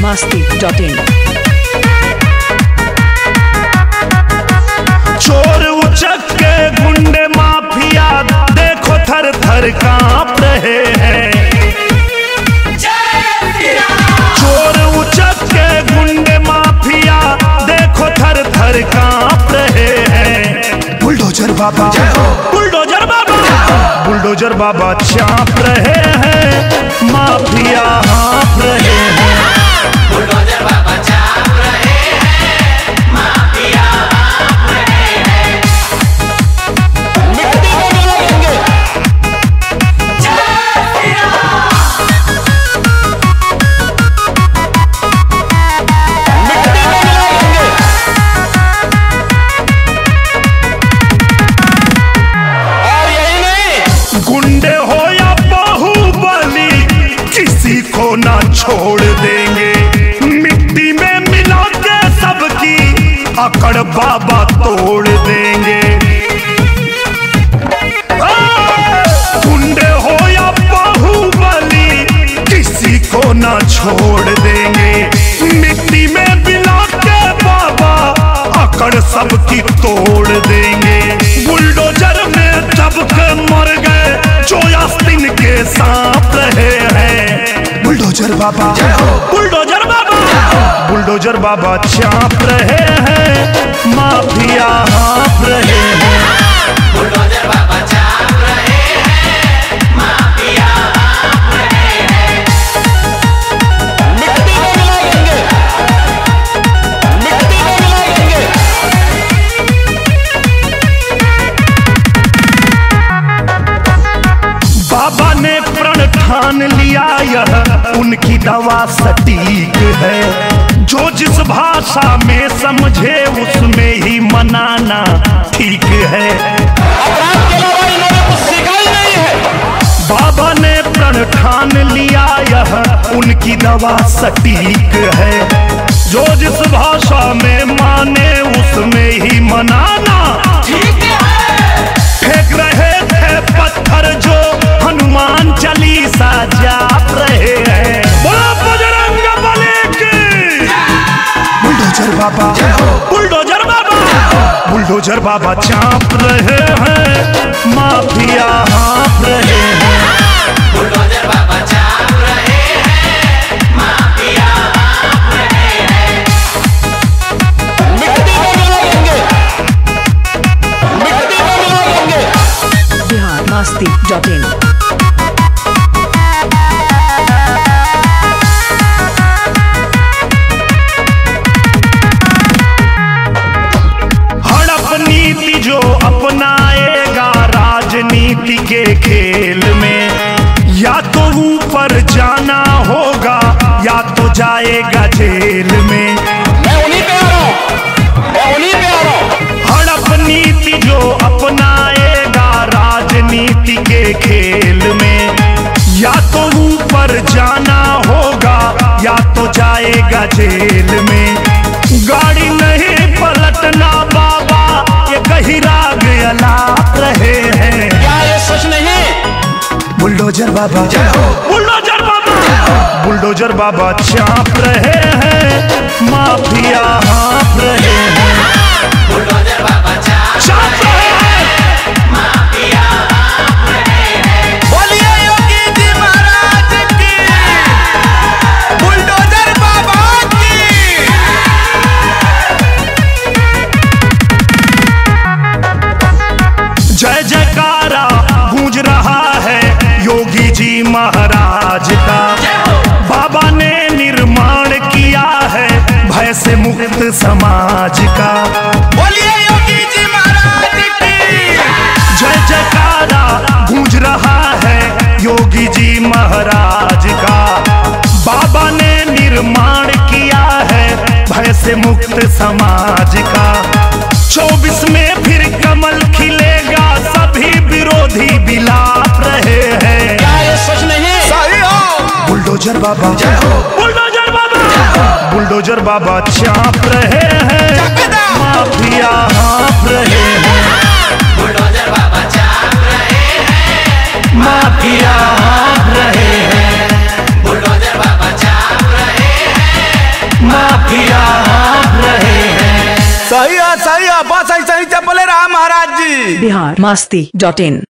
masti.in। चोर उचक्के गुंडे माफिया देखो थर थर कांप रहे हैं। चोर उचक्के गुंडे माफिया देखो थर थर कांप रहे हैं। बुलडोजर बाबा बुलडोजर बाबा बुलडोजर बाबा चाप रहे हैं। माफिया हाँप रहे हैं। बुलडोजर बाबा चाप रहे हैं। माफिया हाँप रहे हैं। मिट्टी में मिलाएंगे। जय श्री राम। मिट्टी में मिलाएंगे। और यही नहीं, गुंडे हो या बाहुबली किसी को ना छोड़ देंगे। मिट्टी में मिला के सबकी अकड़ बाबा तोड़ देंगे। गुंडे हो या बाहुबली किसी को ना छोड़ देंगे। मिट्टी में मिला के बाबा अकड़ सबकी तोड़ देंगे। बुलडोजर में दब के मर गए जो आस्तीन के सांप रहे हैं। बुलडोजर बाबा बुलडोजर बाबा बुलडोजर बाबा चाप रहे हैं। माफिया हाँप रहे हैं। बुलडोजर बाबा चाप रहे हैं। माफिया हाँप रहे हैं। मिट्टी में मिलाएंगे। मिट्टी में मिलाएंगे। बाबा ने प्रण ठान लिया यह उनकी दवा सटीक है। जो जिस भाषा में समझे उसमें ही मनाना ठीक है। अपराध के अलावा इन्होंने कुछ सीखा ही नहीं है। बाबा ने प्रण ठान लिया यह उनकी दवा सटीक है। जो जिस भाषा में माने उसमें ही मनाना ठीक है। फेंक रहे थे पत्थर जो हनुमान चालीसा जाप रहे हैं। बोलो बजरंग बली की। बुलडोजर बाबा बुलडोजर बाबा बुलडोजर बाबा चाप रहे हैं। माफिया हाँप रहे हैं। बुलडोजर बाबा चाप रहे हैं। माफिया हाँप रहे हैं। मिट्टी में मिलाएंगे। मिट्टी में मिलाएंगे। बिहार masti.in। हड़प नीति जो अपनाएगा राजनीति के खेल में, या तो ऊपर जाना होगा या तो जाएगा जेल में। मैं उन्हीं पे आ रहा हूँ। मैं उन्हीं पे आ रहा हूँ। हड़प नीति जो अपनाएगा राजनीति के खेल में, या तो ऊपर जाना होगा या तो जाएगा जेल में। गाड़ी नहीं पलटना बाबा ये कहीं राग अलाप रहे हैं। क्या ये सच नहीं? बुलडोजर बाबा बुलडोजर बाबा बुलडोजर बाबा चाप रहे हैं। माफिया हाँप रहे हैं। बुलडोजर बाबा चाप रहे हैं। माफिया हाँप रहे हैं। बोलिए योगी जी महाराज की। बुलडोजर बाबा की। जय जयकारा गूंज रहा है योगी जी महाराज का। बाबा ने निर्माण किया है भय से मुक्त समाज का। बोलिए योगी जी महाराज की। जय जयकारा गूंज रहा है योगी जी महाराज का। बाबा ने निर्माण किया है भय से मुक्त समाज का। 24 में फिर कमल खिलेगा सभी विरोधी बिलाप रहे हैं। क्या ये सच नहीं? सही हो। बुलडोजर बाबा बुलडोजर बाबा बुलडोजर बाबा चाप रहे हैं। माफिया हाँप रहे हैं। बुलडोजर बाबा चाप रहे हैं। माफिया हाँप रहे हैं। बुलडोजर बाबा चाप रहे हैं। बिहार मस्ती.in